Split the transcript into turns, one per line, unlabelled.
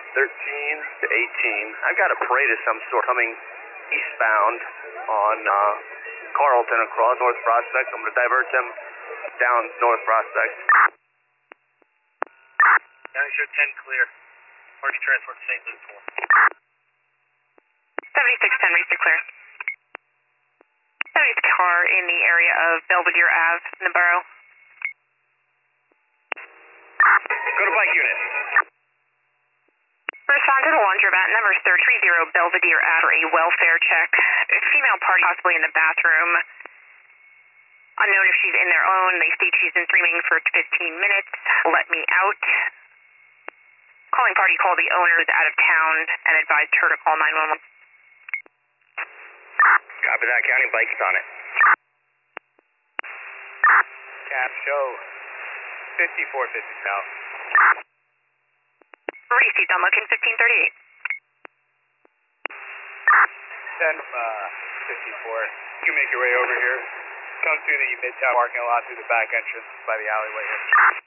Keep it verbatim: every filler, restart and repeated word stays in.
thirteen to eighteen. I've got a parade of some sort coming eastbound on uh, Carlton across North Prospect. I'm going to divert them down North Prospect.
County show ten clear. Party transport to Saint Louis four.
seventy-six ten, reach the clear. seventy-six car in the area of Belvedere Ave in the borough.
Go to bike unit.
Respond to the laundromat number three zero Belvedere Ave for a welfare check. A female party possibly in the bathroom. Unknown if she's in their own. They state she's been streaming for fifteen minutes. Let me out. Calling party call the owner is out of town and advised her to call nine one one.
Copy that. County bikes on it.
Cap show fifty-four fifty south.
Received on Locan fifteen thirty-eight.
ten uh, fifty-four. You can make your way over here. Come through the Midtown parking lot through the back entrance by the alleyway here.